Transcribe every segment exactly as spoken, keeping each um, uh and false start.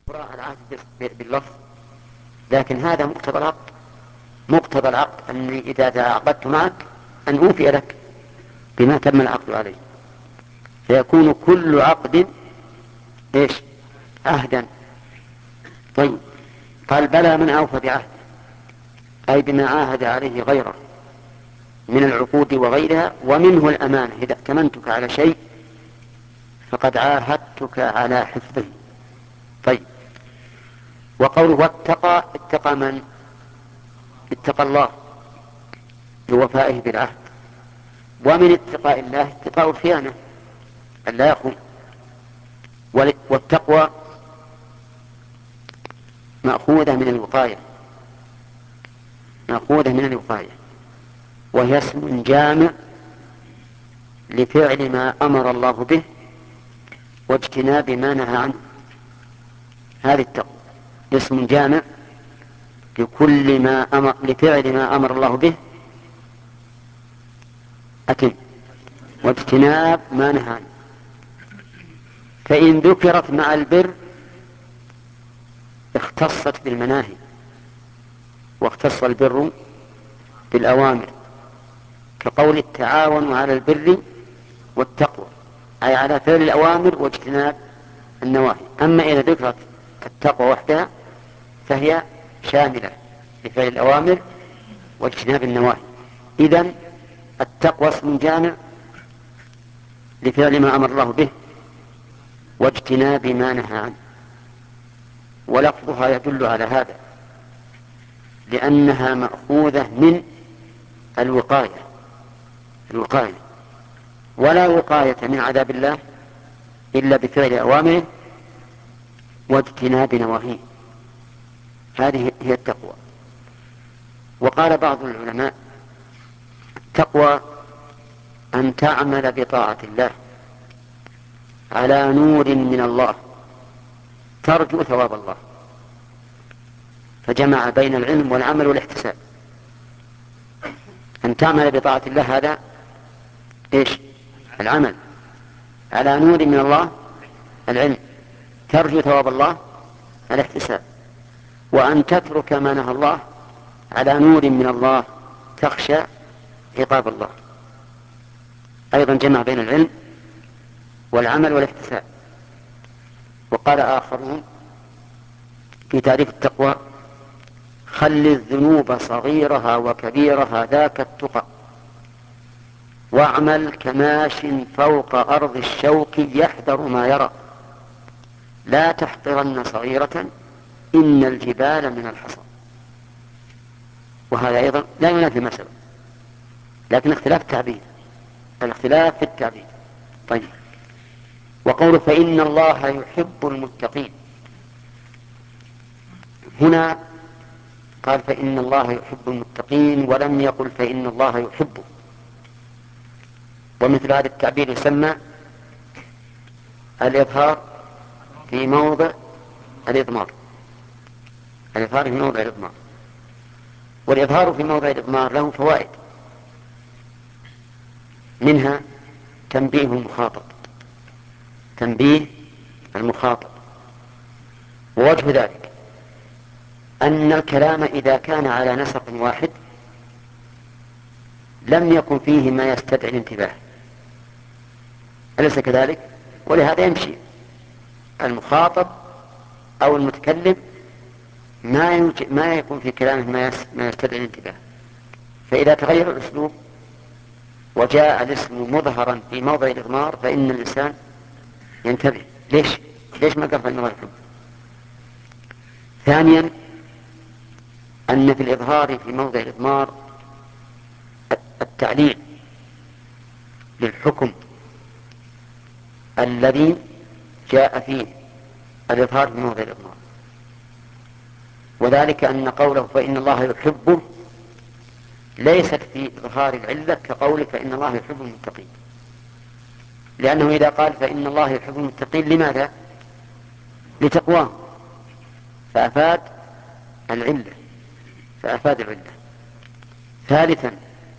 براء العهد باللفظ، لكن هذا مقتضى العقد. مقتضى العقد أني إذا تعاقدت معك أن أوفي لك بما تم العقد عليه، فيكون كل عقد إيش؟ عهدا. طيب، قال بلى من أوفى بعهد، أي بما عاهد عليه غيره من العقود وغيرها، ومنه الأمانة، إذا ائتمنتك على شيء فقد عاهدتك على حفظه. طيب، وقوله واتقى، اتقى من؟ اتقى الله بوفائه بالعهد. ومن اتقاء الله اتقاء الخيانة، أن لا يخون. والتقوى مأخوذة من الوقاية، مأخوذة من الوقاية، وهي اسم جامع لفعل ما أمر الله به واجتناب ما نهى عنه. هذه التقوى اسم جامع لكل ما أمر، لفعل ما أمر الله به أتم واجتناب ما نهى عنه. فإن ذكرت مع البر اختصت بالمناهي، واختص البر بالأوامر، كقول التعاون على البر والتقوى، أي على فعل الأوامر واجتناب النواهي. أما إذا ذكرت التقوى وحدها فهي شاملة لفعل الأوامر واجتناب النواهي. إذن التقوى اسم جامع لفعل ما أمر الله به واجتناب ما نهى عنه، ولفظها يدل على هذا، لأنها مأخوذة من الوقاية. الوقاية، ولا وقاية من عذاب الله إلا بفعل أوامره واجتناب نواهيه. هذه هي التقوى. وقال بعض العلماء التقوى أن تعمل بطاعة الله على نور من الله ترجو ثواب الله، فجمع بين العلم والعمل والاحتساب. أن تعمل بطاعة الله هذا إيش؟ العمل. على نور من الله العلم، ترجو ثواب الله الاحتساب. وأن تترك ما نهى الله على نور من الله تخشى عقاب الله. أيضا جمع بين العلم والعمل والاحتساب. وقال آخرون في تعريف التقوى خل الذنوب صغيرها وكبيرها ذاك التقى، واعمل كماش فوق أرض الشوك يحذر ما يرى، لا تحقرن صغيرة إن الجبال من الحصى. وهذا أيضا لا ينافي ما سبق، لكن اختلاف التعبير، الاختلاف في التعبير. طيب، وقوله فإن الله يحب المتقين، هنا قال فإن الله يحب المتقين ولم يقل فإن الله يحبه. ومثل هذا التعبير يسمى الإظهار في موضع الإضمار. الإظهار في موضع الإضمار، والإظهار في موضع الإضمار له فوائد، منها تنبيه المخاطب، تنبيه المخاطب. ووجه ذلك أن الكلام إذا كان على نسق واحد لم يكن فيه ما يستدعي الانتباه، أليس كذلك؟ ولهذا يمشي المخاطب أو المتكلم ما, ما يكون في كلامه ما يستدعي الانتباه. فإذا تغير الأسلوب وجاء الاسم مظهرا في موضع الإضمار فإن الإنسان ينتبه، ليش؟ ليش ما قال فإن الله يحب؟ ثانيا أن في الإظهار في موضع الإضمار التعليل للحكم الذي جاء فيه الإظهار في موضع الإضمار، وذلك أن قوله فإن الله يحبه ليست في إظهار العلة كقوله فإن الله يحب المتقين، لأنه إذا قال فإن الله يحب المتقين لماذا؟ لتقواه، فأفاد العلة، فأفاد العلة. ثالثا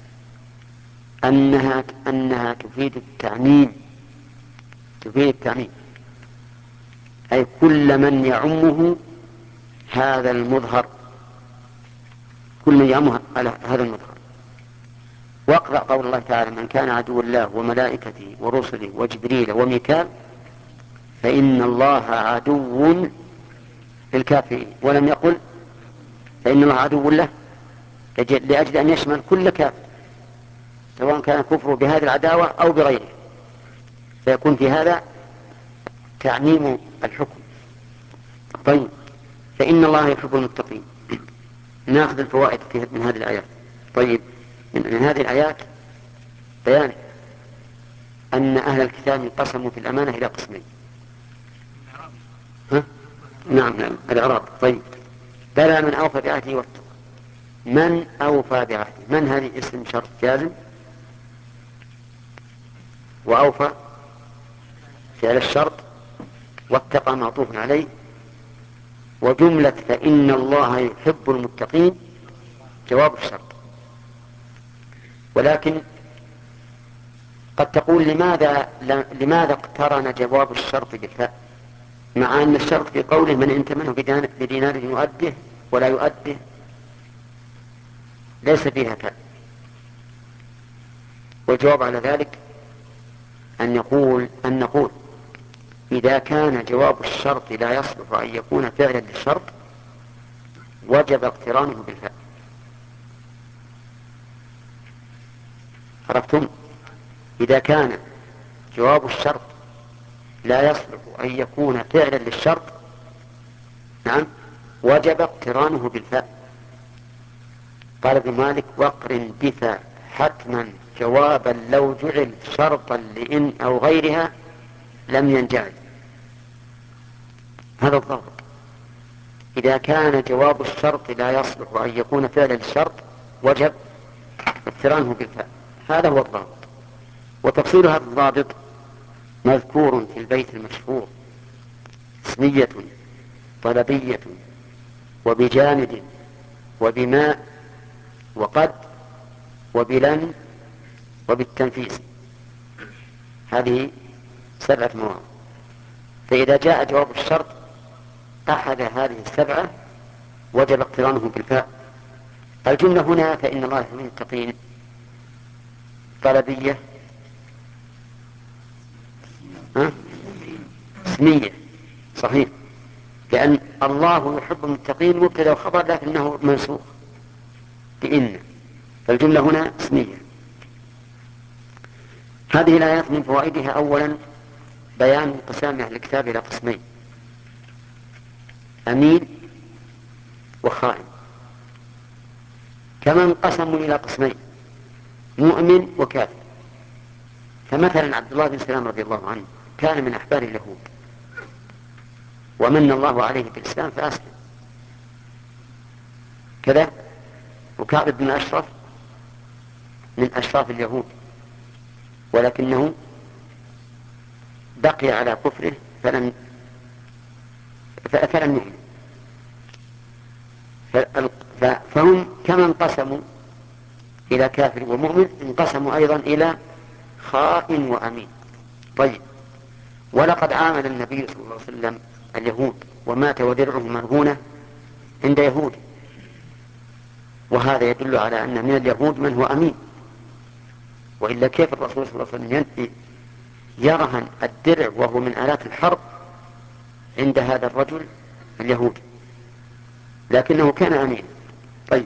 أنها, أنها تفيد التعميم، تفيد التعميم أي كل من يعمه هذا المظهر، كل من يعمه هذا المظهر. واقرأ قول الله تعالى: من كان عدو الله وملائكته ورسله وجبريل وميكال فإن الله عدو للكافرين. ولم يقل فإن الله عدو له، لأجل أن يشمل كل كافر سواء كان كفره بهذه العداوة أو بغيره، فيكون في هذا تعميم الحكم. طيب، فإن الله يحب المتقين. نأخذ الفوائد من هذه الآيات. طيب، من هذه الآيات بيان أن أهل الكتاب انقسموا في الأمانة إلى قسمين. ها؟ نعم نعم الإعراب. طيب، بلى من أوفى بعهده واتقى. من أوفى بعهده؟ من هذه اسم شرط جازم، وأوفى فعل الشرط، واتقى معطوف عليه، وجملة فإن الله يحب المتقين جواب الشرط. ولكن قد تقول لماذا لماذا اقترن جواب الشرط بالفاء، مع أن الشرط في قوله من ائتمنه بدينار يؤده ولا يؤده ليس فيها فاء؟ والجواب على ذلك أن يقول أن نقول إذا كان جواب الشرط لا يصلح أن يكون فعلا للشرط وجب اقترانه بالفاء. عرفتم؟ إذا كان جواب الشرط لا يصلح أن يكون فعلا للشرط، نعم، وجب اقترانه بالفاء. قال ابن مالك: واقرن بفاء حتما جوابا لو جعل شرطا لإن أو غيرها لم ينجعل. هذا الضابط. إذا كان جواب الشرط لا يصلح أن يكون فعلا للشرط وجب اقترانه بالفاء. هذا هو الضابط. وتفصيل هذا الضابط مذكور في البيت المشهور: اسمية طلبية وبجامد وبماء وقد وبلن وبالتنفيس. هذه سبعة مواضع. فإذا جاء جواب الشرط أحد هذه السبعة وجب اقترانه بالفاء. الجملة هنا فإن الله يحب المتقين طلبية ها؟ اسمية صحيح، لأن الله يحب المتقين مبتدأ وخبر لكنه منسوخ بإن، فالجملة هنا اسمية. هذه الآيات من فوائدها: أولا بيان انقسام أهل الكتاب إلى قسمين: أمين وخائن. كما انقسموا إلى قسمين: مؤمن وكافر. فمثلا عبد الله بن سلام رضي الله عنه كان من أحبار اليهود، ومن الله عليه بالإسلام فأسلم كذا. وكعب بن أشرف من أشراف اليهود، ولكنه بقي على كفره فلم فلم يؤمن. فهم كما انقسموا إلى كافر ومؤمن انقسموا أيضا إلى خائن وأمين. طيب، ولقد عامل النبي صلى الله عليه وسلم اليهود ومات ودرعه مرهونة عند يهود، وهذا يدل على أن من اليهود من هو أمين، وإلا كيف الرسول صلى الله عليه وسلم يرهن الدرع وهو من آلات الحرب عند هذا الرجل اليهودي؟ لكنه كان أمين. طيب،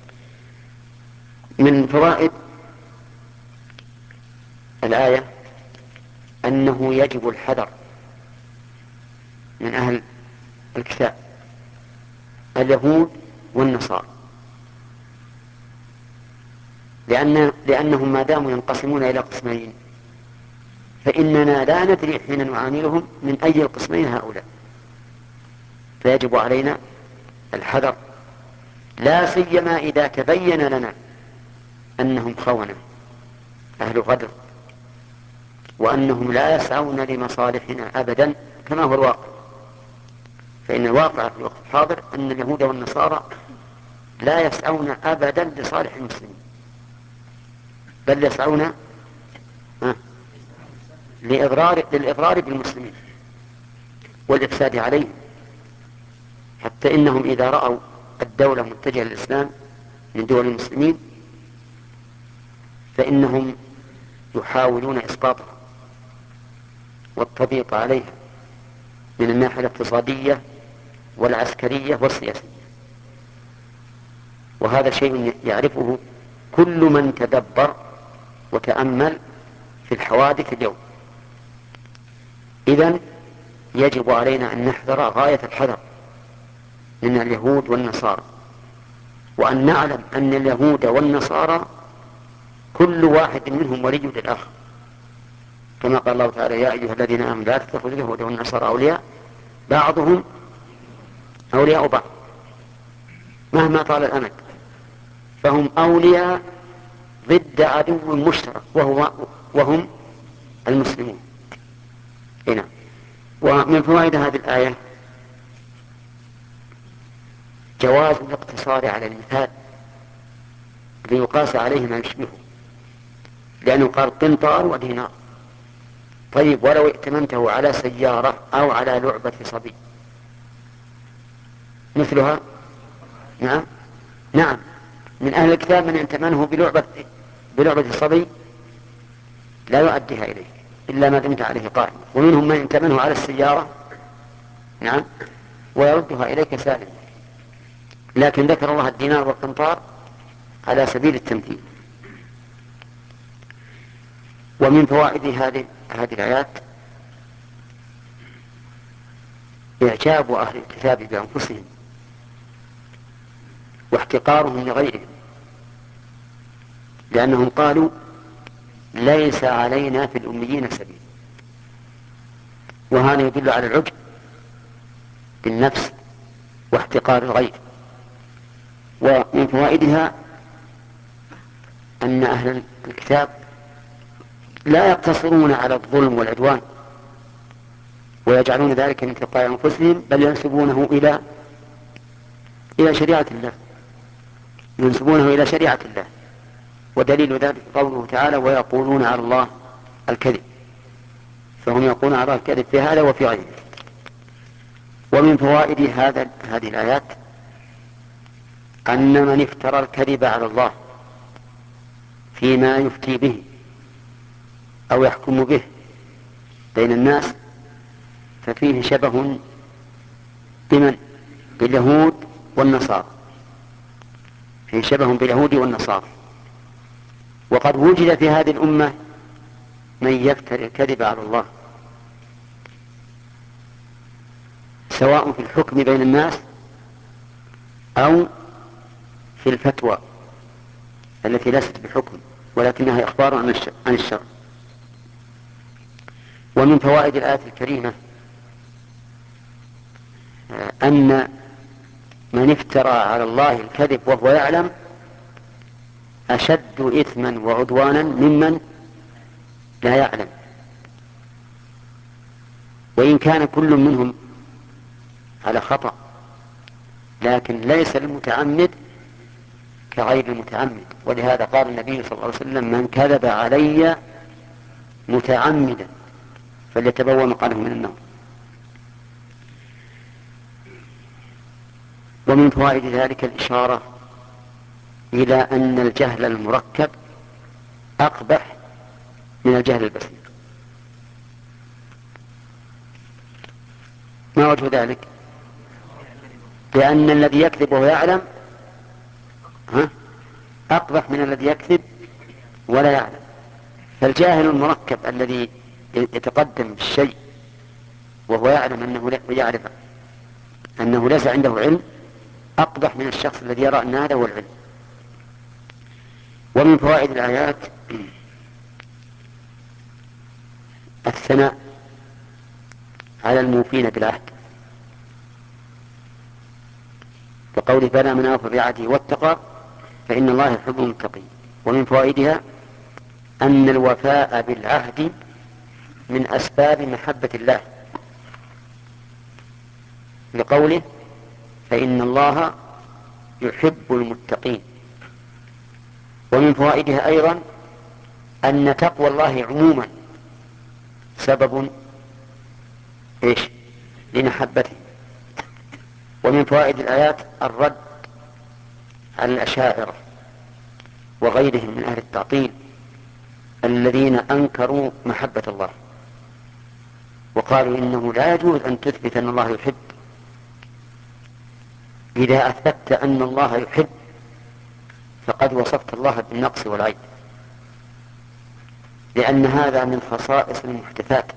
من فوائد الآية أنه يجب الحذر من أهل الكتاب اليهود والنصارى، لأن لأنهم ما داموا ينقسمون إلى قسمين فإننا لا ندري حين نعاملهم من أي القسمين هؤلاء، فيجب علينا الحذر، لا سيما إذا تبين لنا أنهم خونة أهل غدر، وأنهم لا يسعون لمصالحنا أبدا كما هو الواقع. فإن الواقع في الوقت الحاضر أن اليهود والنصارى لا يسعون أبدا لصالح المسلمين، بل يسعون للإضرار بالمسلمين. والإفساد عليهم، حتى إنهم إذا رأوا الدولة متجهة للإسلام من دول المسلمين فإنهم يحاولون إسقاطها والتضييق عليها من الناحية الاقتصادية والعسكرية والسياسية. وهذا شيء يعرفه كل من تدبر وتأمل في الحوادث اليوم. إذن يجب علينا أن نحذر غاية الحذر من اليهود والنصارى، وأن نعلم أن اليهود والنصارى كل واحد منهم ولي للآخر، كما قال الله تعالى: يا أيها الذين آمنوا لا تتخذوا اليهود والنصارى أولياء بعضهم أولياء بعض مهما طال الأمد، فهم أولياء ضد عدو مشترك وهو وهم المسلمون. هنا ومن فوائد هذه الآية جواز الاقتصار على المثال ليقاس عليه ما يشبهه، لأنه قال قنطار ودينار. طيب ولو ائتمنته على سيارة أو على لعبة صبي مثلها؟ نعم نعم من أهل الكتاب من ائتمنه بلعبة بلعبة الصبي لا يؤديها إليه إلا ما دمت عليه قائم، ومنهم من ائتمنه على السيارة نعم ويردها إليك سالم، لكن ذكر الله الدينار والقنطار على سبيل التمثيل. ومن فوائد هذه هذه الآيات إعجاب أهل الكتاب بأنفسهم واحتقارهم لغيرهم، لأنهم قالوا: ليس علينا في الأميين سبيل. وهذا يدل على العجب بالنفس واحتقار الغير. ومن فوائدها أن أهل الكتاب لا يقتصرون على الظلم والعدوان ويجعلون ذلك من تلقاء أنفسهم، بل ينسبونه إلى إلى شريعة الله ينسبونه إلى شريعة الله. ودليل ذلك قوله تعالى: ويقولون على الله الكذب، فهم يقولون على الله الكذب في هذا وفي غيره. ومن فوائد هذا هذه الآيات أن من افترى الكذب على الله فيما يفتي به أو يحكم به بين الناس ففيه شبه بمن؟ باليهود والنصارى، فيه شبه باليهود والنصارى. وقد وجد في هذه الأمة من يفتري الكذب على الله سواء في الحكم بين الناس أو في الفتوى التي ليست بحكم ولكنها إخبار عن الشر. ومن فوائد الآية الكريمة أن من افترى على الله الكذب وهو يعلم أشد إثما وعدوانا ممن لا يعلم، وإن كان كل منهم على خطأ، لكن ليس المتعمد كغير المتعمد. ولهذا قال النبي صلى الله عليه وسلم: من كذب علي متعمدا فليتبوأ مقعده من النار. ومن فوائد ذلك الإشارة إلى أن الجهل المركب أقبح من الجهل البسيط. ما وجه ذلك؟ لأن الذي يكذب وهو يعلم ها أقبح من الذي يكذب ولا يعلم. فالجاهل المركب الذي يتقدم بالشيء وهو يعلم أنه يعرف أنه ليس عنده علم أقبح من الشخص الذي يرى أن هذا هو العلم. ومن فوائد الآيات الثناء على الموفين بالعهد، وقوله: بلى من أوفى بعهده واتقى فإن الله يحب المتقين. ومن فوائدها أن الوفاء بالعهد من أسباب محبة الله، لقوله: فإن الله يحب المتقين. ومن فوائدها أيضا أن تقوى الله عموما سبب إيش؟ لمحبته. ومن فوائد الآيات الرد على الأشاعرة وغيرهم من أهل التعطيل الذين أنكروا محبة الله وقالوا إنه لا يجوز أن تثبت أن الله يحب إذا أثبتت أن الله يحب فقد وصفت الله بالنقص والعيب، لأن هذا من خصائص المحدثات،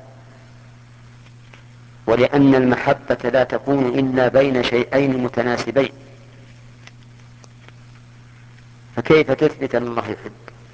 ولأن المحبة لا تكون إلا بين شيئين متناسبين، فكيف تثبت أن الله يحب؟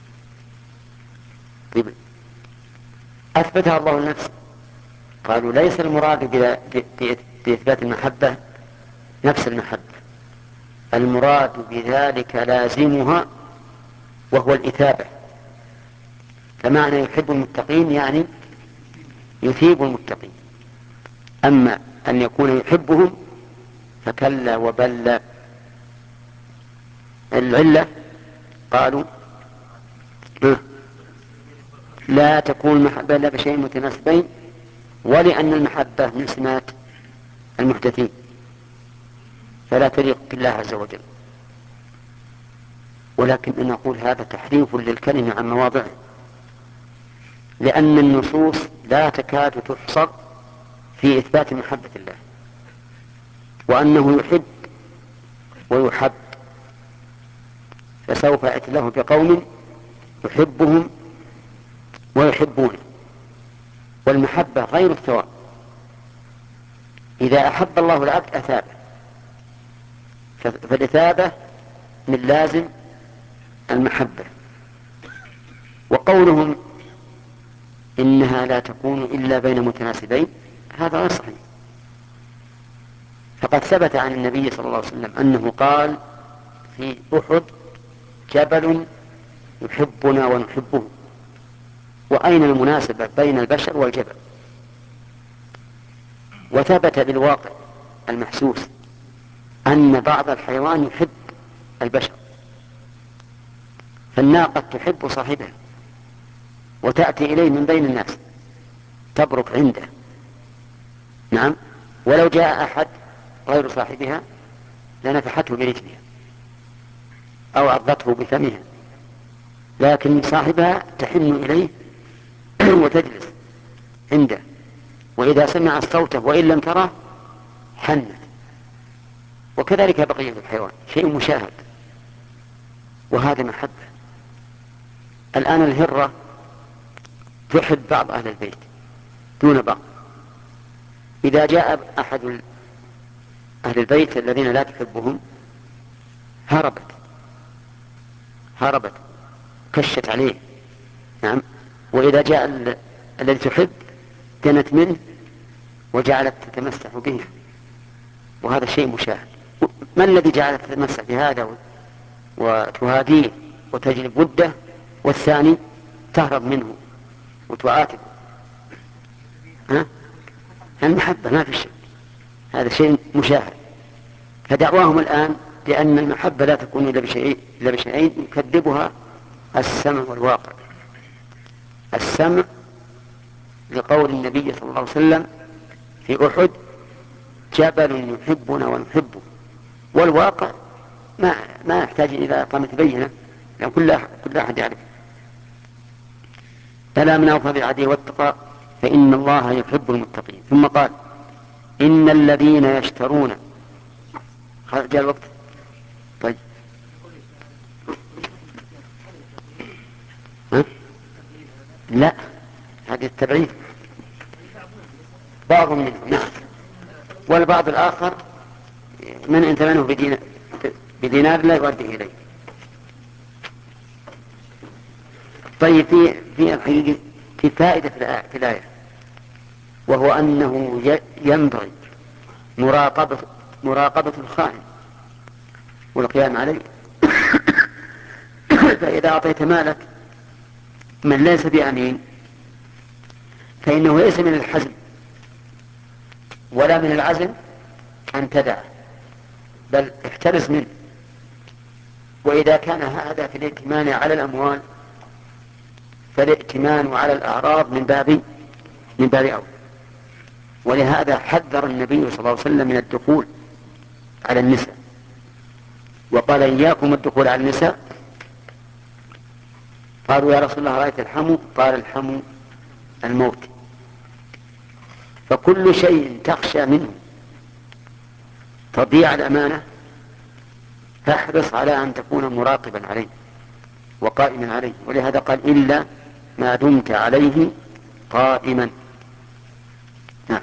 طيب أثبتها الله لنفسه، قالوا ليس المراد بإثبات المحبة نفس المحبة، المراد بذلك لازمها وهو الإثابة. فمعنى يحب المتقين يعني يثيب المتقين، أما أن يكون يحبهم فكلا وبل. العلة قالوا لا تكون المحبة إلا بشيء متناسبين، ولأن المحبة من سمات المحدثين فلا تليق بالله عز وجل. ولكن أن نقول هذا تحريف للكلمة عن مواضعه، لأن النصوص لا تكاد تحصر في إثبات محبة الله، وأنه يحب ويحب، فسوف يأتي الله بقوم يحبهم ويحبونه، والمحبة غير الثواب. إذا أحب الله العبد أثابه، فالإثابة من لازم المحبة. وقولهم إنها لا تكون إلا بين متناسبين هذا غير صحيح، فقد ثبت عن النبي صلى الله عليه وسلم أنه قال في أحد جبل يحبنا ونحبه. وأين المناسبة بين البشر والجبل؟ وثبت بالواقع المحسوس أن بعض الحيوان يحب البشر، فالناقة تحب صاحبها وتأتي إليه من بين الناس تبرك عنده، نعم، ولو جاء أحد غير صاحبها لنفحته برجلها أو عضته بفمها، لكن صاحبها تحن إليه وتجلس عنده، وإذا سمعت صوته وإن لم تره حنت. وكذلك بقية الحيوان شيء مشاهد، وهذا محبة. الآن الهرة تحب بعض أهل البيت دون بعض، إذا جاء أحد أهل البيت الذين لا تحبهم هربت هربت كشت عليه، نعم، وإذا جاء ال... الذي تحب دنت منه وجعلت تتمسح به، وهذا شيء مشاهد. ما الذي جعلت تتمسح بهذا وتهاديه وتجلب وده، والثاني تهرب منه وتعاتبه؟ ها؟ المحبة ما في شيء، هذا شيء مشاهد. فدعواهم الآن بأن المحبة لا تكون إلا بشيء إلا بشيئين يكذبها السمع والواقع. السمع لقول النبي صلى الله عليه وسلم في أحد جبل يحبنا ونحبه، والواقع ما ما يحتاج إلى إقامة بينة، لأن كل كل أحد يعرف. فلا من أوفى بالعدل والتقى فإن الله يحب المتقين. ثم قال إن الذين يشترون، جاء الوقت. طيب ها؟ لا، هذه التبعيد بعض منهم، نعم، والبعض الآخر من أنت منه بدينار, بدينار لا يؤدي إليه. طيب في في الحقيقة في فائدة في الآية، وهو أنه ينبغي مراقبة مراقبة الخائن والقيام عليه. فإذا أعطيت مالك من ليس بأمين فإنه ليس من الحزم ولا من العزم أن تدع، بل احترس منه. وإذا كان هذا في الائتمان على الأموال فالائتمان على الأعراض من باب من باب أول. ولهذا حذر النبي صلى الله عليه وسلم من الدخول على النساء، وقال إياكم الدخول على النساء. قالوا يا رسول الله رأيت الحمو؟ قال الحمو الموت. فكل شيء تخشى منه تضيع الأمانة فاحرص على أن تكون مراقبا عليه وقائما عليه، ولهذا قال إلا ما دمت عليه قائما. نعم.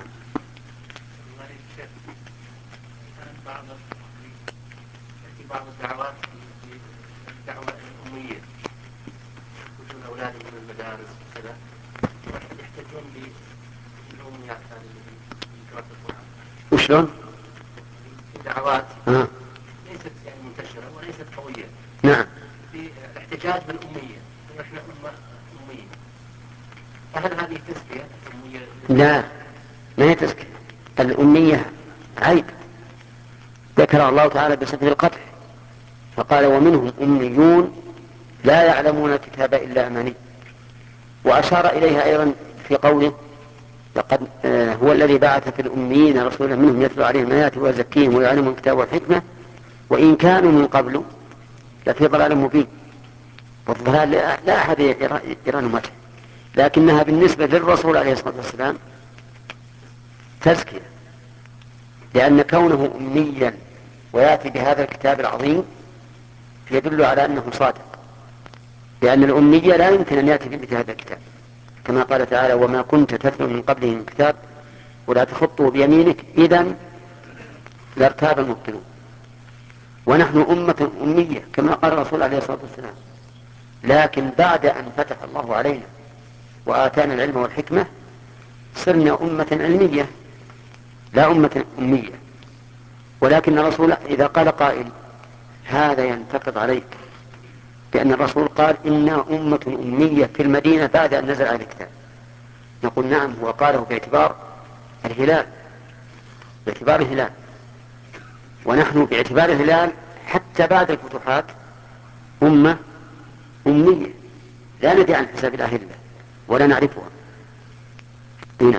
بعض الدعوات في الدعوة الأمية يخرجون أولادهم من المدارس وكذا يحتجون بالأمنيات هذه في قراءة القرآن. وشلون؟ في دعوات آه. ليست يعني منتشرة وليست قوية. نعم. في الاحتجاج بالأمية، نحن أمة أمية، فهل هذه تزكية أمية؟ لا، ما هي تزكية. الأمية عيب ذكر الله تعالى بصفة القدح، فقال ومنهم أميون لا يعلمون الكتاب إلا أماني. وأشار إليها أيضا في قوله لقد آه هو الذي بعث في الأميين رسولا منهم يتلو عليهم آياته ويزكيهم ويعلمهم الكتاب والحكمة وإن كانوا من قبل لفي ضلال مبين. والضلال لا أحد يرى نمته، لكنها بالنسبة للرسول عليه الصلاة والسلام تزكية، لأن كونه أميا ويأتي بهذا الكتاب العظيم يدل على أنه صادق، لأن الأمية لا يمكن أن يأتي بمثل هذا الكتاب، كما قال تعالى وما كنت تتلو من قبله من كتاب ولا تخطه بيمينك إذن لارتاب المبطلون. ونحن أمة أمية كما قال الرسول عليه الصلاة والسلام، لكن بعد أن فتح الله علينا وآتانا العلم والحكمة صرنا أمة علمية لا أمة أمية. ولكن الرسول إذا قال قائل هذا ينتقض عليك، لأن الرسول قال إنا أمة أمية في المدينة بعد أن نزل على الكتاب، نقول نعم هو قاله باعتبار الهلال، باعتبار الهلال، ونحن باعتبار الهلال حتى بعد الفتوحات أمة أمية لا ندري عن حساب الأهلة ولا نعرفها. هنا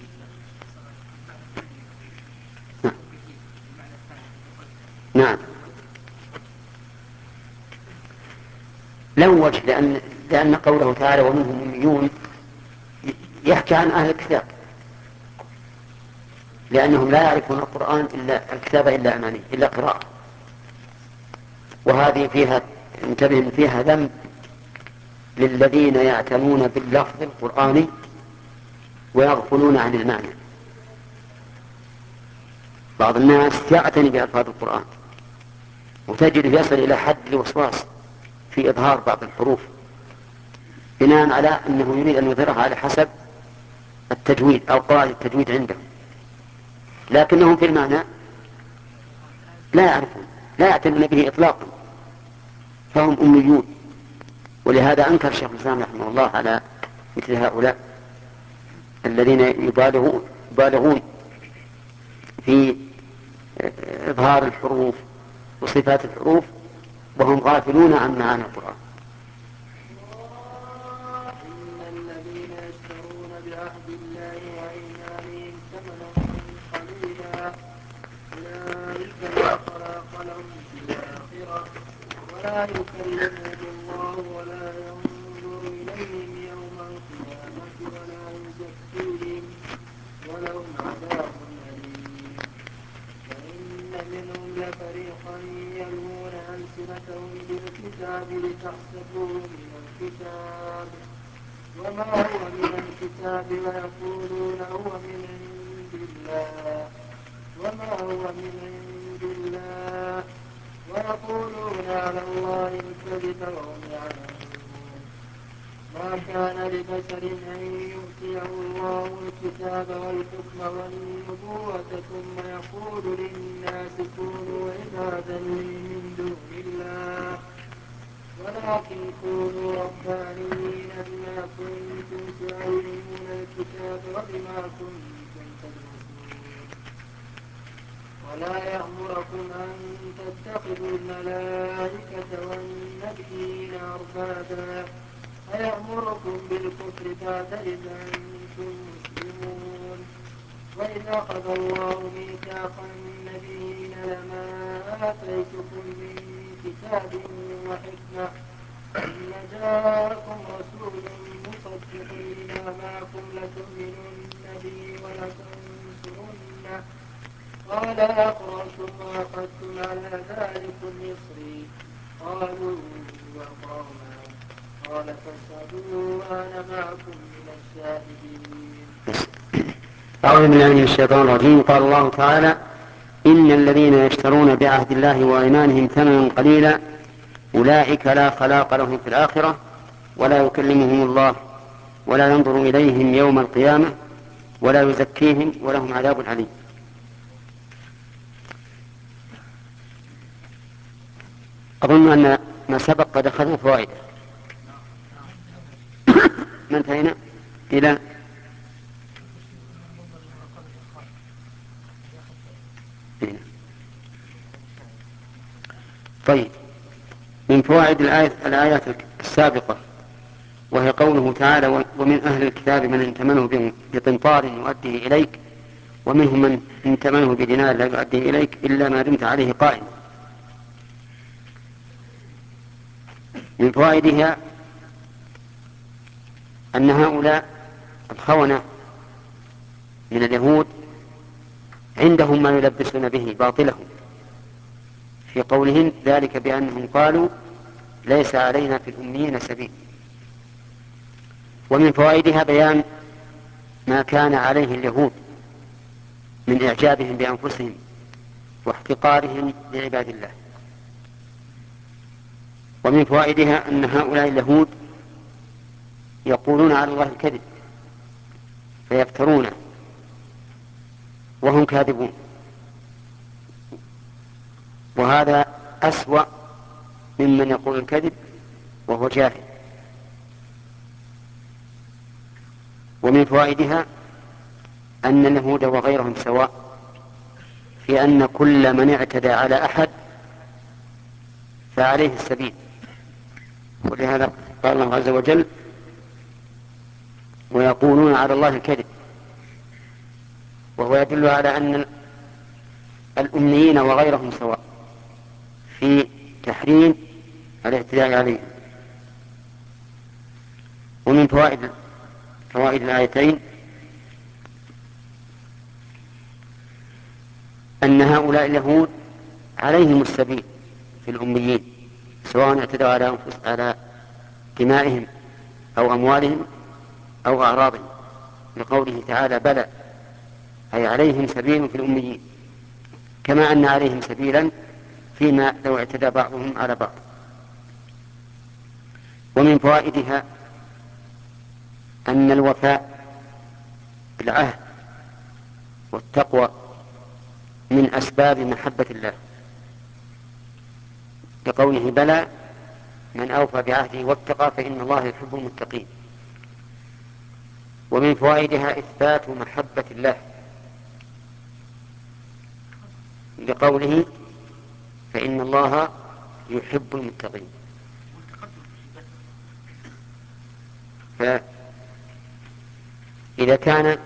نعم له وجه، لأن, لأن قوله تعالى ومنهم أميون يحكي عن أهل الكتاب، لأنهم لا يعرفون القرآن إلا الكتاب إلا أماني إلا قراءة. وهذه فيها انتبه فيها ذنب للذين يعتنون باللفظ القرآني ويغفلون عن المعنى. بعض الناس يعتني بألفاظ القرآن وتجد يصل إلى حد الوسواس في إظهار بعض الحروف بناء على أنه يريد أن يظهرها على حسب التجويد أو قواعد التجويد عنده، لكنهم في المعنى لا يعرفون لا يعتنون به إطلاقا، فهم أميون. ولهذا أنكر شيخ الإسلام رحمه الله على مثل هؤلاء الذين يبالغون, يبالغون في إظهار الحروف وصفات الحروف وهم غافلون عن معاني القرآن. إن الذين يشترون بعهد الله وأيمانهم ثمنا قليلا أولئك لا خلاق لهم في الآخرة ولا يكلمهم الله ولا ينظر إليهم يوم القيامة ولا يزكيهم ولهم عذاب أليم. وإن منهم لفريقا يلوون ألسنتهم بالكتاب لتحسبوه من الكتاب وما هو من الكتاب ويقولون هو من عند الله وما هو من عند الله ويقولون على الله الكذب وهم يعلمون. ما كان لبشر أن يؤتيه الله الكتاب والحكم والنبوة ثم يقول للناس كونوا عبادا لي من دون الله ولكن كونوا ربانيين بما كنتم تعلمون الكتاب وبما كنتم تدرسون. ولا يأمركم أن تتخذوا الملائكة والنبيين أربابا أيأمركم بالكفر بعد إذ أنتم مسلمون. وإذ أخذ الله ميثاق النبيين لما آتيتكم من كتاب وحكمة ثم جاءكم رسول مصدق لما معكم لتؤمنن به ولتنصرنه قال أقررتم وأخذتم على ذلكم إصري قالوا وأقررنا قال فاشهدوا وأنا معكم من الشاهدين. أعوذ بالله من الشيطان الرجيم. قال الله تعالى: إن الذين يشترون بعهد الله وأيمانهم ثمنا قليلا أولئك لا خلاق لهم في الآخرة ولا يكلمهم الله ولا ينظر إليهم يوم القيامة ولا يزكيهم ولهم عذاب عليم. أظن أن ما سبق قد أخذنا فوائد. ما انتهينا إلى طيب. من فوائد الآية الآيات السابقة وهي قوله تعالى: ومن أهل الكتاب من إن تمنه بقنطار يؤديه إليك ومنهم من إن تمنه بدينار لا يؤديه إليك إلا ما دمت عليه قائما. من فوائدها أن هؤلاء الخونة من اليهود عندهم ما يلبسون به باطلهم في قولهم ذلك بأنهم قالوا ليس علينا في الأميين سبيل. ومن فوائدها بيان ما كان عليه اليهود من إعجابهم بأنفسهم واحتقارهم لعباد الله. ومن فوائدها أن هؤلاء اليهود يقولون على الله الكذب فيفترونه وهم كاذبون، وهذا أسوأ ممن يقول الكذب وهو جاهل. ومن فوائدها أن اليهود وغيرهم سواء في أن كل من اعتدى على أحد فعليه السبيل. ولهذا قال الله عز وجل: ويقولون على الله الكذب، وهو يدل على أن الأميين وغيرهم سواء في تحريم الاعتداء عليهم. ومن فوائد فوائد الآيتين أن هؤلاء اليهود عليهم السبيل في الأميين سواء اعتدوا على أنفس على دمائهم أو أموالهم أو أعراضهم، لقوله تعالى: بلى، أي عليهم سبيل في الأميين، كما أن عليهم سبيلا فيما لو اعتدى بعضهم على بعض. ومن فوائدها أن الوفاء بالعهد والتقوى من أسباب محبة الله، لقوله: بلى، من أوفى بعهده واتقى فإن الله يحب المتقين. ومن فوائدها إثبات محبة الله، لقوله: فإن الله يحب المتقين. فإذا كان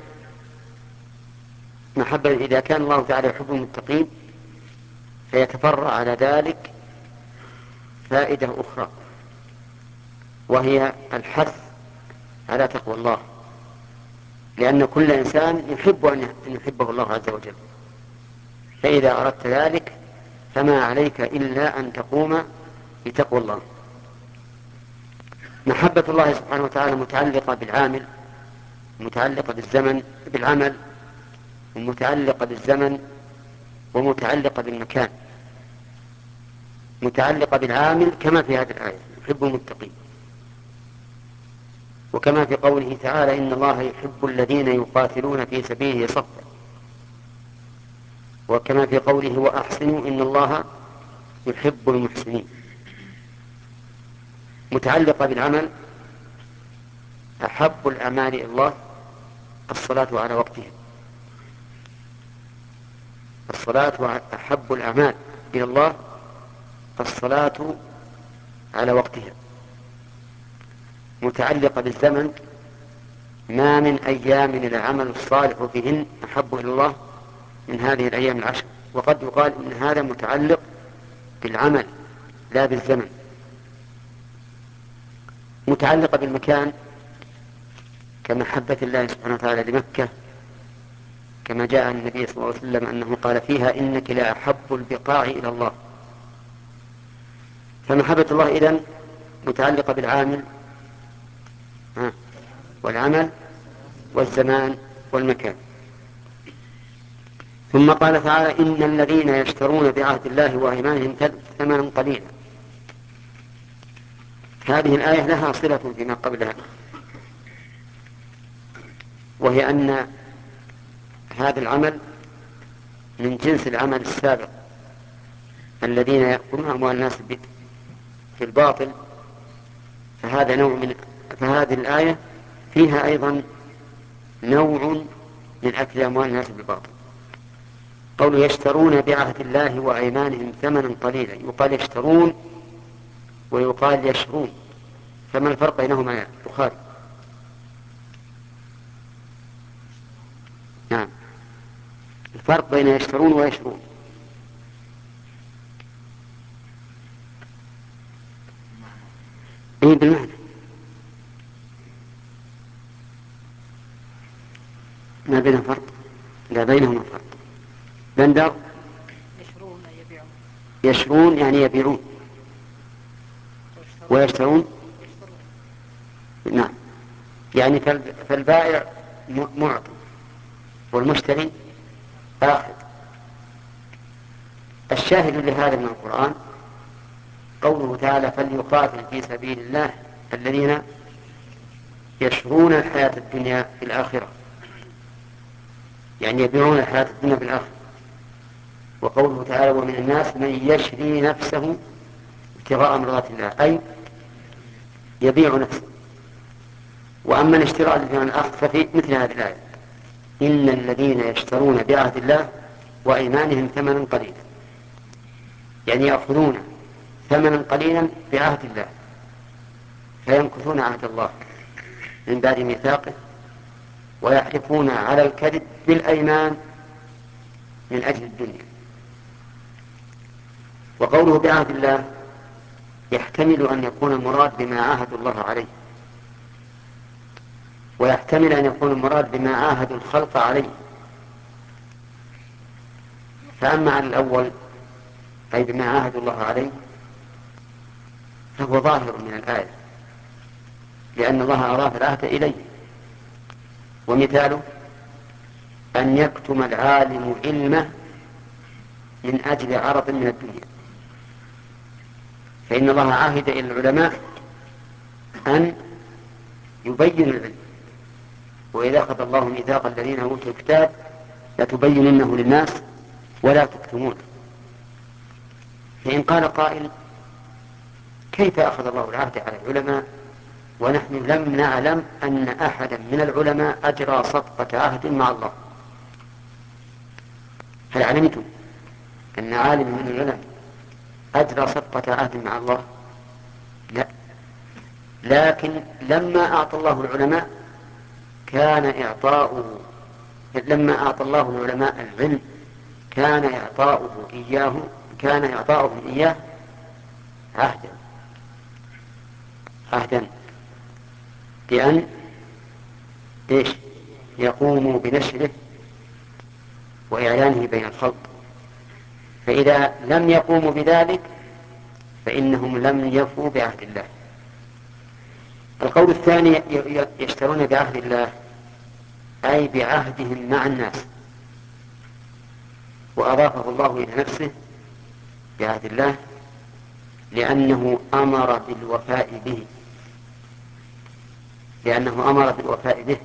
محبة إذا كان الله تعالى يحب المتقين فيتفرع على ذلك فائدة أخرى، وهي الحث على تقوى الله، لأن كل إنسان يحب أن يحبه الله عز وجل. فإذا أردت ذلك فما عليك إلا أن تقوم بتقوى الله. محبة الله سبحانه وتعالى متعلقة بالعامل، متعلقة بالزمن بالعمل، ومتعلقة بالزمن، ومتعلقة بالمكان. متعلقة بالعامل كما في هذه الآية: يحب المتقين، وكما في قوله تعالى: إن الله يحب الذين يقاتلون في سبيله صفا، وكما في قوله: وأحسنوا إن الله يحب المحسنين. متعلقة بالعمل: أحب الأعمال إلى الله الصلاة على وقتها. الصلاة أحب الأعمال إلى الله الصلاة على وقتها. متعلقة بالزمن: ما من أيام العمل الصالح فيهن أحب إلى الله من هذه الأيام العشر. وقد يقال إن هذا متعلق بالعمل لا بالزمن، متعلقة بالمكان كمحبة الله سبحانه وتعالى لمكة، كما جاء عن النبي صلى الله عليه وسلم أنه قال فيها إنك لا أحب البقاع إلى الله. فمحبة الله إذن متعلقة بالعامل والعمل والزمان والمكان. ثم قال تعالى إن الذين يشترون بعهد الله وأيمانهم ثمنا قليلا. هذه الآية لها صلة فيما قبلها، وهي أن هذا العمل من جنس العمل السابق الذين يأكلون أموال الناس في الباطل، فهذا نوع من فهذه الآية فيها أيضا نوع من أكل أموال الناس بالباطل. قولوا يشترون بعهد الله وأيمانهم ثمنا قليلا، يقال يشترون ويقال يشرون، فما الفرق بينهما يا بخاري؟ نعم، الفرق بين يشترون ويشرون. اي بالمعنى، ما بينهم فرق؟ لا بينهما فرق. بندر يشرون يبيعون. يشرون يعني يبيعون، ويشترون نعم يعني فالبائع معطي والمشتري آخذ. الشاهد لهذا من القرآن قوله تعالى فليقاتل في سبيل الله الذين يشرون الحياة الدنيا بالآخرة، يعني يبيعون الحياة الدنيا بالآخرة. وقوله تعالى ومن الناس من يشري نفسه ابتغاء مرضات الله، أي يبيع نفسه. وأما الاشتراء من الأخذ ففي مثل هذه الآية إن الذين يشترون بعهد الله وأيمانهم ثمنا قليلا، يعني يأخذون ثمنا قليلا بعهد الله فينكثون عهد الله من بعد ميثاقه، ويحلفون على الكذب بالأيمان من أجل الدنيا. وقوله بعهد الله يحتمل أن يكون المراد بما عاهدوا الله عليه، ويحتمل أن يكون المراد بما عاهدوا الخلق عليه. فأما على الأول أي بما عاهدوا الله عليه فهو ظاهر من الآية، لأن الله أضاف العهد إليه. ومثاله أن يكتم العالم علمه من أجل عرض من الدنيا، فإن الله عاهد إلى العلماء أن يبينوا العلم، وإذا أخذ الله ميثاق الذين أوتوا الكتاب لتبيننه للناس ولا تكتمونه. فإن قال قائل كيف أخذ الله العهد على العلماء ونحن لم نعلم أن أحدا من العلماء أجرى صفقة عهد مع الله؟ هل علمتم أن عالم من العلماء أجرى صفقة عهد مع الله؟ لا، لكن لما أعطى الله العلماء كان إعطاؤه لما أعطى الله العلماء العلم كان إعطاؤه إياه كان إعطاؤهم إياه عهدا عهدا بأن إيش يقوموا بنشره وإعلانه بين الخلق، فإذا لم يقوموا بذلك فإنهم لم يفوا بعهد الله. القول الثاني يشترون بعهد الله أي بعهدهم مع الناس، وأضافه الله إلى نفسه بعهد الله لأنه أمر بالوفاء به لأنه أمر بالوفاء به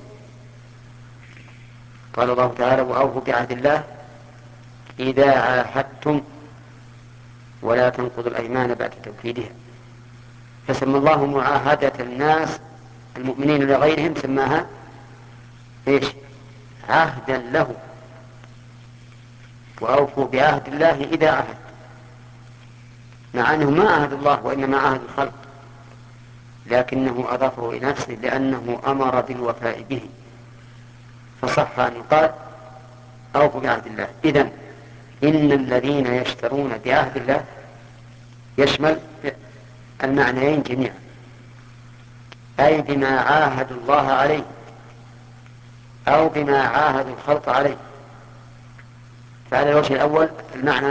قال الله تعالى وأوفوا بعهد الله إذا عاهدتم ولا تنقضوا الأيمان بعد توكيدها. فسمى الله معاهدة الناس المؤمنين لغيرهم سماها إيش؟ عهدا له. وأوفوا بعهد الله إذا عهد، مع أنه ما عهد الله وإنما عهد الخلق، لكنه أضافه إلى نفسه لأنه أمر بالوفاء به، فصح أن يقال أوفوا بعهد الله. إذن إن الذين يشترون بعهد الله يشمل المعنيين جميعا، أي بما عاهدوا الله عليه أو بما عاهدوا الخلق عليه. فعلى الوجه الأول المعنى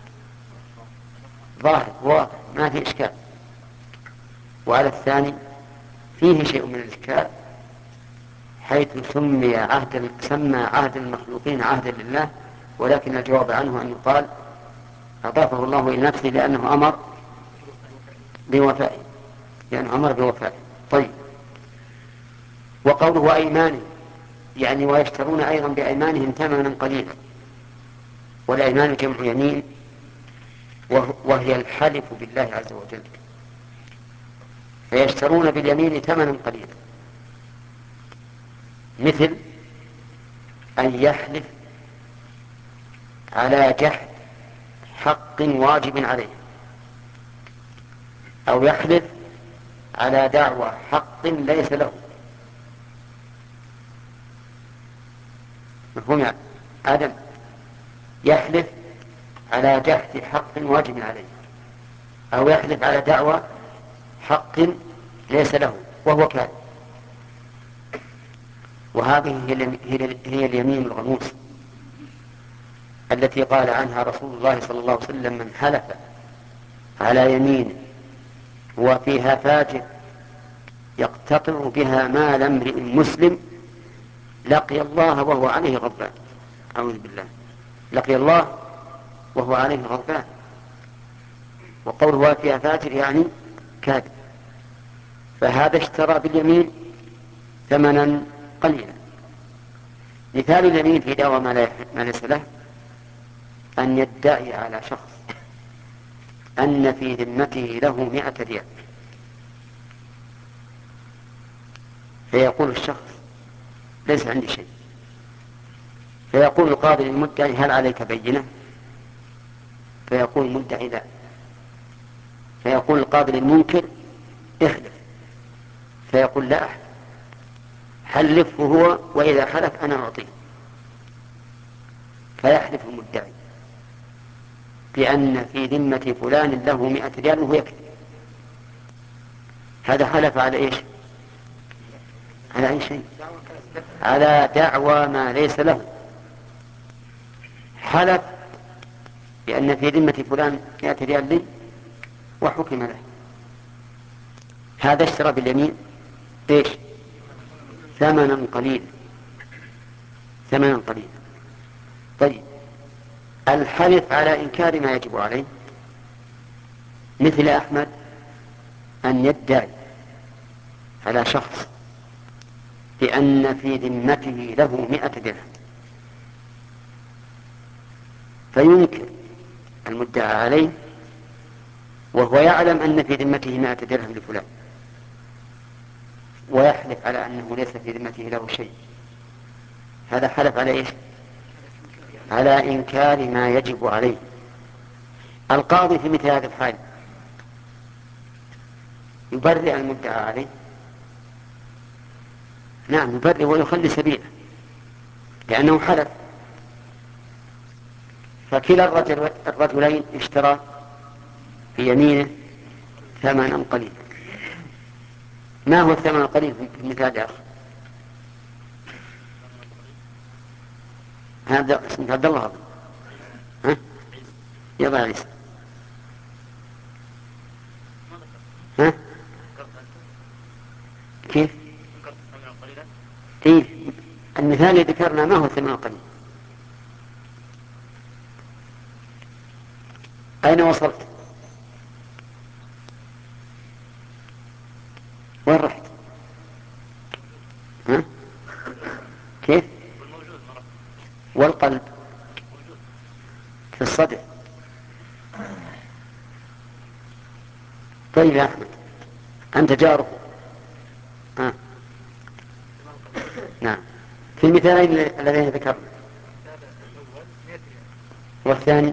ظاهر واضح ما في إشكال، وعلى الثاني فيه شيء من الإشكال، حيث سمي عهد سمى عهد المخلوقين عهدا لله، ولكن الجواب عنه أن يقال أضافه الله إلى نفسه لأنه أمر بوفائه، لأنه أمر بوفائه. طيب، وقوله أيمان يعني ويشترون أيضا بأيمانهم ثمنا قليلا، والأيمان جمع يمين وهي الحلف بالله عز وجل، فيشترون باليمين ثمنا قليلا، مثل أن يحلف على جحد حق واجب عليه، أو يحلف على دعوى حق ليس له. مفهوم يا آدم؟ يحلف على جحد حق واجب عليه، أو يحلف على دعوى حق ليس له وهو كاذب. وهذه هي اليمين الغموس التي قال عنها رسول الله صلى الله عليه وسلم: من حلف على يمين وفيها فاجر يقتطع بها مال امرئ مسلم لقي الله وهو عليه غضبان. أعوذ بالله، لقي الله وهو عليه غضبان. وقوله فيها فاجر يعني كاذب. فهذا اشترى باليمين ثمنا قليلا. مثال اليمين في دعوى ما ليس له أن يدعي على شخص أن في ذمته له مئة ريال، فيقول الشخص: ليس عندي شيء. فيقول القاضي للمدعي: هل عليك بينة؟ فيقول المدعي: لا. فيقول القاضي للمنكر: احلف. فيقول: لا أحلف، حلفه هو، وإذا حلف أنا أعطيه. فيحلف المدعي بأن في ذمة فلان له مئة ريال وهو يكذب. هذا حلف على إيش؟ على أي شيء؟ على دعوى ما ليس له. حلف بأن في ذمة فلان مئة ريال لي وحكم له. هذا اشترى باليمين إيش؟ ثمنا قليلا، ثمنا قليلا. طيب، الحلف على إنكار ما يجب عليه، مثل أحمد أن يدعي على شخص بأن في ذمته له مئة درهم، فينكر المدعى عليه وهو يعلم أن في ذمته مئة درهم لفلان، ويحلف على أنه ليس في ذمته له شيء. هذا حلف على إيش؟ على إنكار ما يجب عليه. القاضي في مثل هذا الحال يبرئ المدعى عليه؟ نعم، يبرئ ويخلي سبيله، لأنه حلف. فكلا الرجل الرجلين اشترى في يمينه ثمنا قليلا. ما هو الثمن القليل في المثال يا أخي؟ هذا اسمه عبد الله. ها؟ يلا يا عيسى. ها؟ كيف؟ إيه؟ المثال اللي ذكرنا ما هو الثمن القليل؟ أين وصلت؟ وين رحت؟ ها؟ كيف؟ والقلب في الصدر. طيب يا أحمد، أنت جاره. ها؟ نعم، في المثالين الذين ذكرنا. والثاني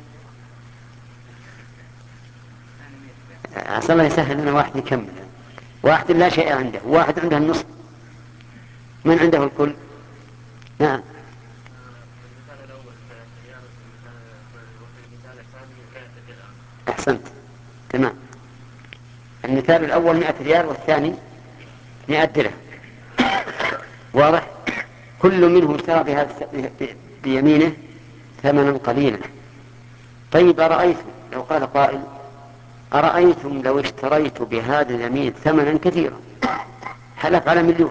عسى الله يسهل لنا واحد يكمل. واحد لا شيء عنده، واحد عنده النصف. من عنده الكل؟ نعم. المثال الأول ثلاثة ريال وفي المثال الثاني مائة درهم. أحسنت، تمام. المثال الأول مائة ريال والثاني مائة درهم، واضح. كل منه اشترى بهذا بيمينه ثمنا قليلا. طيب أرأيتم لو قال قائل أرأيتم لو اشتريت بهذا اليمين ثمنا كثيرا، حلف على مليون.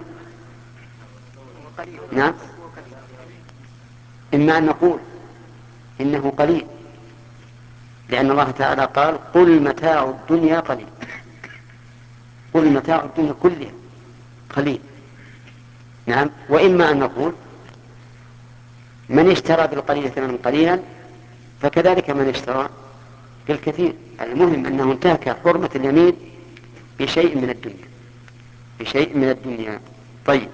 نعم. إما أن نقول إنه قليل، لأن الله تعالى قال قل متاع الدنيا قليل، قل متاع الدنيا كلها قليل. نعم. وإما أن نقول من اشترى بالقليل ثمنا قليلا فكذلك من اشترى بالكثير. المهم أنه انتهك حرمة اليمين بشيء من الدنيا، بشيء من الدنيا. طيب،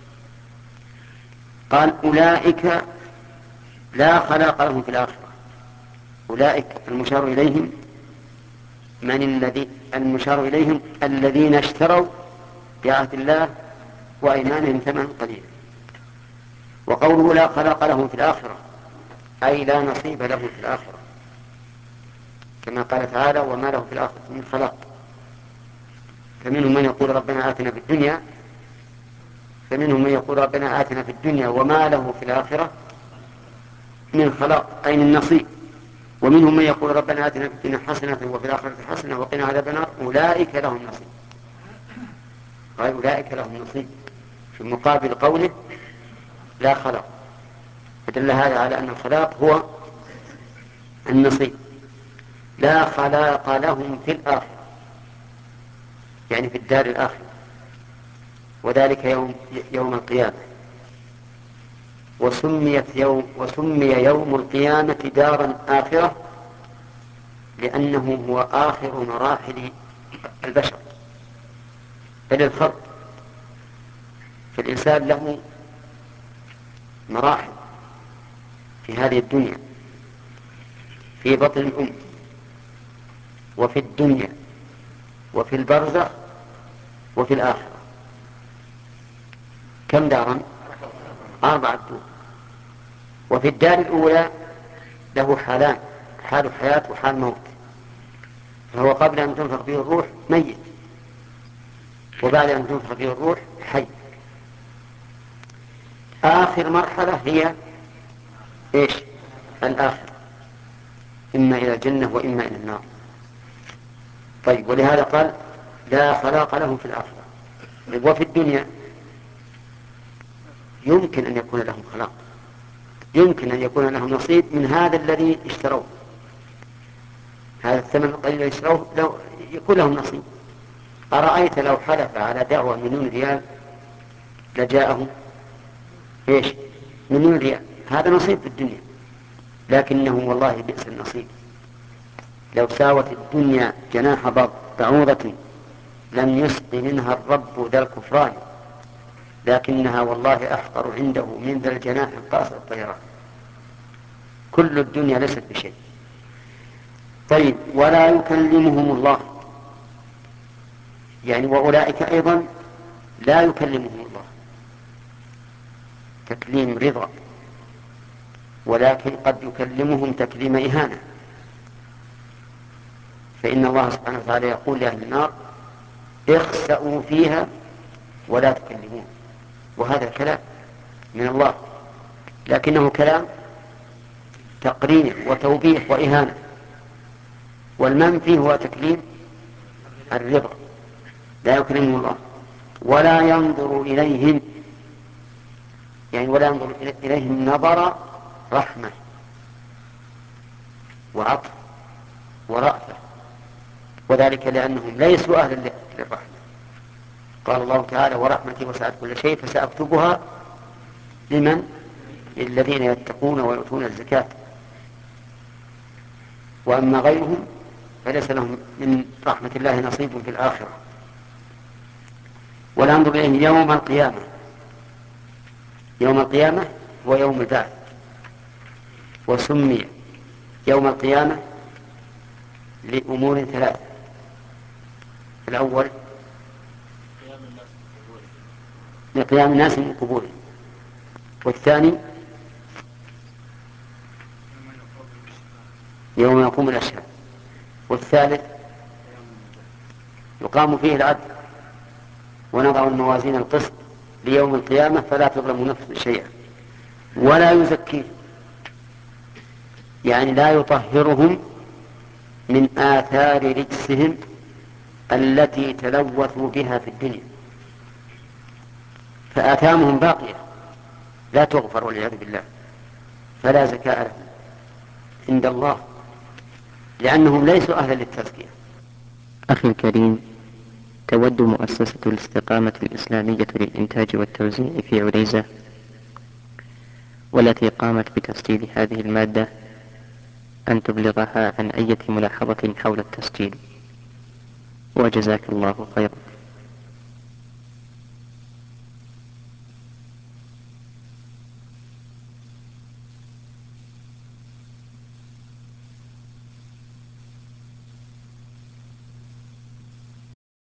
قال أولئك لا خلاق لهم في الآخرة. أولئك المشار إليهم من الذي المشار إليهم الذين اشتروا بعهد الله وأيمانهم ثمنا قليلا. وقوله لا خلاق لهم في الآخرة أي لا نصيب له في الآخرة، كما قال تعالى وما له في الآخرة من خلاق. فمنهم من يقول ربنا آتنا في الدنيا فمنهم من يقول ربنا آتنا في الدنيا وما له في الآخرة من خلاق أي من نصيب. ومنهم من يقول ربنا آتنا في الدنيا حسنة وفي الآخرة حسنة وقنا عذاب النار أولئك لهم نصيب. قال أولئك لهم نصيب في مقابل قوله لا خلاق، فدل هذا على أن الخلاق هو النصيب. لا خلاق لهم في الآخرة يعني في الدار الآخرة، وذلك يوم, يوم القيامة. وسميت يوم وسمي يوم القيامة دارا آخرة لأنه هو آخر مراحل البشر، بل الخلق. فالإنسان له مراحل في هذه الدنيا، في بطن الأم وفي الدنيا وفي البرزخ وفي الآخرة. كم دارا؟ أربعة دور. وفي الدار الأولى له حالان، حال حياة وحال موت. فهو قبل أن تنفخ فيه الروح ميت، وبعد أن تنفخ فيه الروح حي. آخر مرحلة هي إيش؟ الآخرة، إما إلى الجنة وإما إلى النار. طيب، ولهذا قال لا خلاق لهم في الآخرة. وفي الدنيا يمكن أن يكون لهم خلاق، يمكن أن يكون لهم نصيب من هذا الذي اشتروه، هذا الثمن القليل الذي اشتروه لو يكون لهم نصيب. أرأيت لو حلف على دعوة مليون ريال لجاءه إيش؟ مليون ريال، هذا نصيب في الدنيا. لكنه والله بئس النصيب لو ساوت الدنيا جناح بعوضة لم يسق منها الرب ذا الكفران، لكنها والله أحقر عنده من ذا الجناح القاصر الطيران. كل الدنيا ليست بشيء. طيب، ولا يكلمهم الله، يعني وأولئك أيضا لا يكلمهم الله تكليم رضا، ولكن قد يكلمهم تكليم إهانة. فإن الله سبحانه وتعالى يقول لأهل النار اخسأوا فيها ولا تكلمون، وهذا الكلام من الله، لكنه كلام تقرير وتوبيخ وإهانة. والمنفي هو تكليم الرضا، لا يكلمهم الله. ولا ينظر إليهم، يعني ولا ينظر إليهم نظر رحمة وعطف ورأفة، وذلك لأنهم ليسوا أهلا للرحمة. قال الله تعالى ورحمتي وسعت كل شيء فسأكتبها لمن؟ للذين يتقون ويؤتون الزكاة. وأما غيرهم فليس لهم من رحمة الله نصيب في الآخرة. ولا ينظر إليه يوم القيامة. يوم القيامة هو يوم البعث، وسمي يوم القيامة لأمور ثلاثة. الأول لقيام الناس من قبورهم. والثاني يوم يقوم الأشهاد. والثالث يقام فيه العدل ونضع الموازين القسط ليوم القيامة فلا تظلم نفس شيئا ولا يزكيه، يعني لا يطهرهم من آثار رجسهم التي تلوثوا بها في الدنيا، فآثامهم باقية لا تغفر والعياذ بالله، فلا زكاة لهم عند الله لأنهم ليسوا أهلا للتزكية. أخي الكريم، تود مؤسسة الاستقامة الإسلامية للإنتاج والتوزيع في عليزة والتي قامت بتسجيل هذه المادة أن تبلغها عن أي ملاحظة حول التسجيل، وجزاك الله خيرا.